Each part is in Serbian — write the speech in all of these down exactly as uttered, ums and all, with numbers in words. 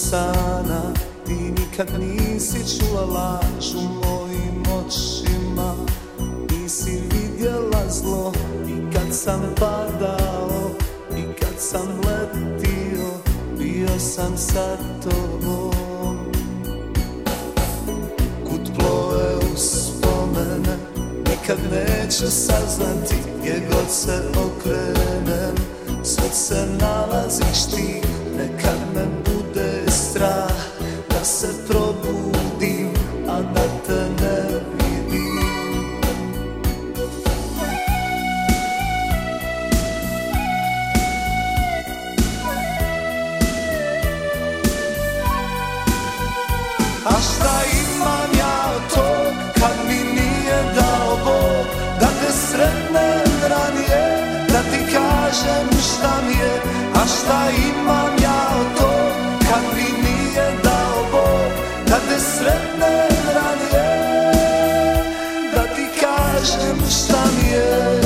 usana. Ti nikad nisi čula laž u mojim očima, nisi vidjela zlo. I kad sam padao i kad sam letio, bio sam sa tobom. Kud plove uspomene, nikad neću saznati. Gdje god se okrenem, svud se nalaziš ti. Nekad me bude strah da se probudim, a da te ne vidim. A šta imam ja od tog kad mi nije dao Bog da te sretnem ranije, da ti kažem šta mi je. A šta imam ja od tog kad mi nije dao Bog da te sretnem ranije, da ti kažem šta mi je.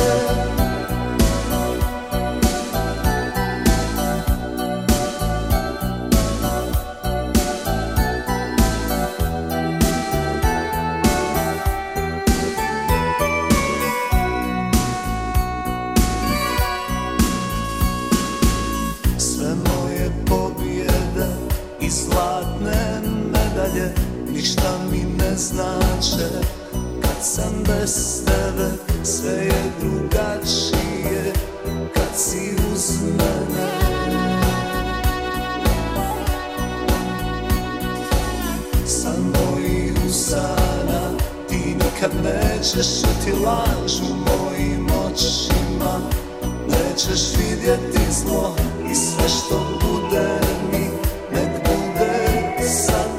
Zlatne medalje ništa mi ne znače kad sam bez tebe. Sve je drugačije kad si uz mene. San mojih usana, ti nikad nećeš čuti laž u mojim očima. Nećeš vidjeti zlo i sve što bude mi nek bude sad.